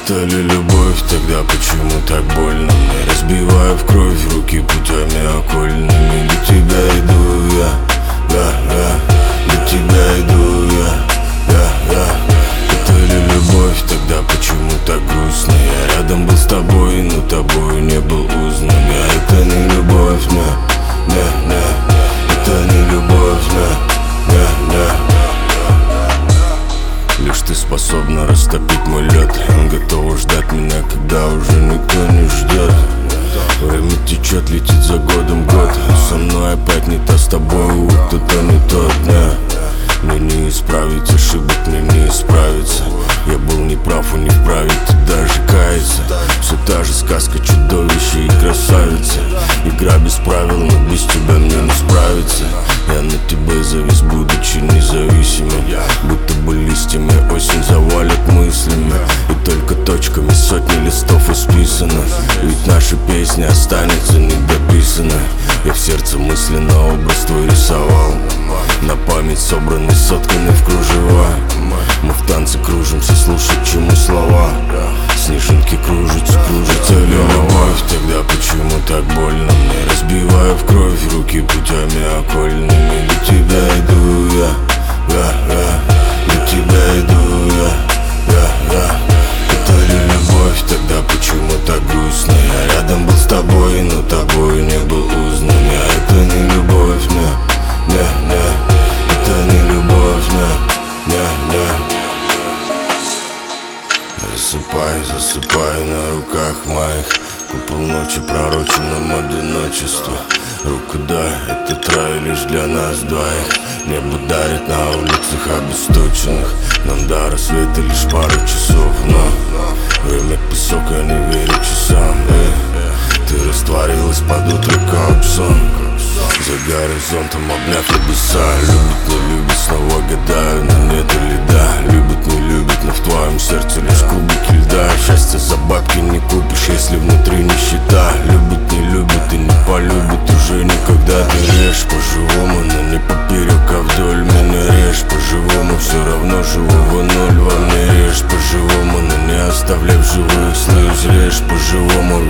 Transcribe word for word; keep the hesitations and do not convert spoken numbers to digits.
Это ли любовь, тогда почему так больно мне? Разбиваю в кровь руки путями окольными. Для тебя иду я, я, я. Для тебя иду я, я, я. Это ли любовь, тогда почему так грустно? Я рядом был с тобой, но тобою не был узнан. Я это не любовь, не, не, не. Это не любовь, не, не, не. Лишь ты способна растопить мой лед. Готова ждать меня, когда уже никто не ждет. Время течет, летит за годом год. Со мной опять не то, с тобой кто-то не тот, не. Мне не исправить ошибок, мне не исправиться. Я был неправ и не вправе тут даже каяться. Все та же сказка, чудовище и красавица. Игра без правил, но без тебя мне не справиться. Я на тебе завис, будучи независимым. Будто бы листьями осень завалит мыслями. И только точками сотни листов исписано. Ведь наша песня останется недописанной. Я в сердце мысленно образ твой рисовал. На память собраны сотканы в кружева. Мы в танце кружимся, слушать чему слова. Снежинки кружатся, кружатся. Ли любовь, тогда почему так больно мне? Разбиваю в кровь руки путями окольными. Для тебя иду я, я, я. Для тебя иду я, я, я. Это ли любовь, тогда почему так грустно? Я рядом был с тобой, но тобою не был узнан. Я это не любовь, не, не, не. Это не любовь, не, не, не. Засыпай, засыпай на руках моих. Купол ночи пророчен нам одиночество. Руку дай, этот рай лишь для нас двоих. Небо дарит на улицах обесточенных. Нам до рассвета лишь пару часов, но время песок, я не верю часам. Эй, ты растворилась под утро, как сон. За горизонтом обняв небеса. Любит, не любит, снова гадаю, но нет льда. Любит, не любит, но в твоем сердце лишь кубики льда. Счастье за бабки не купишь, если внутри нищета. Любит, не любит и не полюбит уже никогда. Ты режь по-живому, но не поперек, а вдоль меня режь по-живому. Все равно живого ноль во мне. Режь по-живому, но не оставляй в живых слез. Режь по-живому,